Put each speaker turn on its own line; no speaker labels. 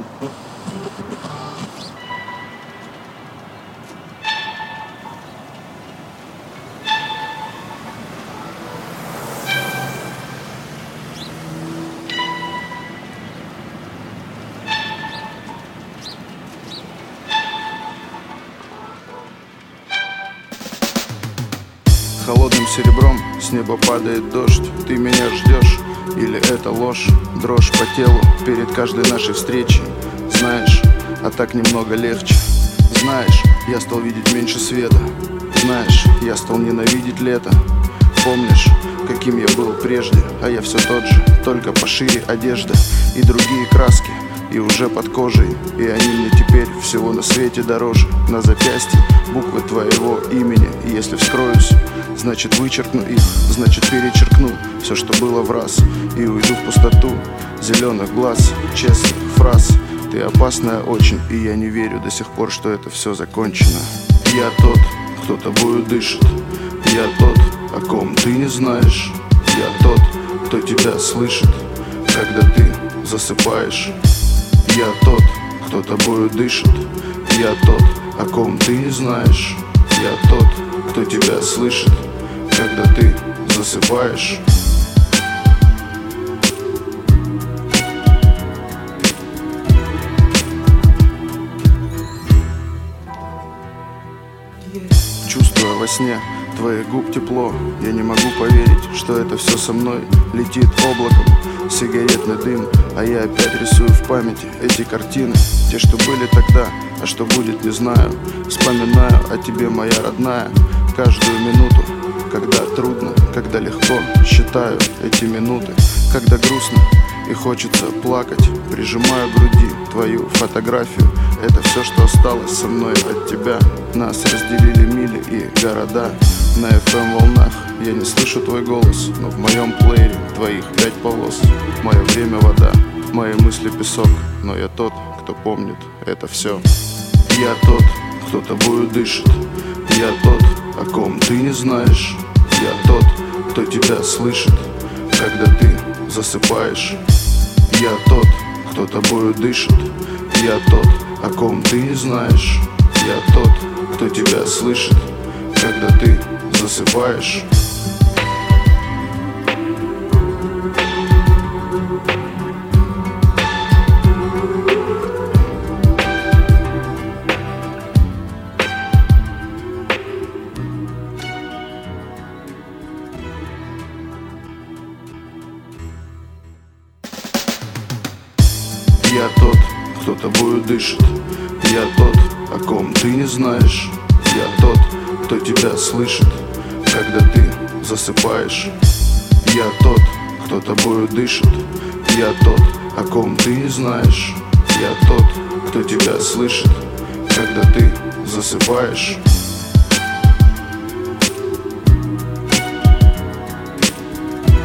Холодным серебром с неба падает дождь. Ты меня ждешь, или это ложь? Дрожь по телу перед каждой нашей встречей. Знаешь, а так немного легче. Знаешь, я стал видеть меньше света. Знаешь, я стал ненавидеть лето. Помнишь, каким я был прежде? А я все тот же, только пошире одежда и другие краски, и уже под кожей. И они мне теперь всего на свете дороже. На запястье буквы твоего имени. И если вскроюсь, значит вычеркну их, значит перечеркну все, что было в раз, и уйду в пустоту зеленых глаз, честных фраз. Ты опасная очень, и я не верю до сих пор, что это все закончено. Я тот, кто тобою дышит. Я тот, о ком ты не знаешь. Я тот, кто тебя слышит, когда ты засыпаешь. Я тот, кто тобою дышит. Я тот, о ком ты не знаешь. Я тот, кто тебя слышит, когда ты засыпаешь. Чувствуя во сне твоих губ тепло, я не могу поверить, что это все со мной летит облаком. Сигаретный дым, а я опять рисую в памяти эти картины. Те, что были тогда, а что будет, не знаю. Вспоминаю о тебе, моя родная, каждую минуту. Когда трудно, когда легко, считаю эти минуты. Когда грустно и хочется плакать, прижимаю к груди твою фотографию. Это все, что осталось со мной от тебя. Нас разделили мили и города. На FM волнах я не слышу твой голос, но в моем плеере твоих 5 полос. Мое время вода, мои мысли песок, но я тот, кто помнит это все. Я тот, кто тобою дышит. Я тот, о ком ты не знаешь. Я тот, кто тебя слышит, когда ты засыпаешь. Я тот, кто тобою дышит. Я тот, о ком ты не знаешь. Я тот, кто тебя слышит, когда ты засыпаешь. Я тот, кто тобою дышит. Я тот, о ком ты не знаешь. Я тот, кто тебя слышит, когда ты засыпаешь. Я тот, кто тобою дышит. Я тот, о ком ты не знаешь. Я тот, кто тебя слышит, когда ты засыпаешь.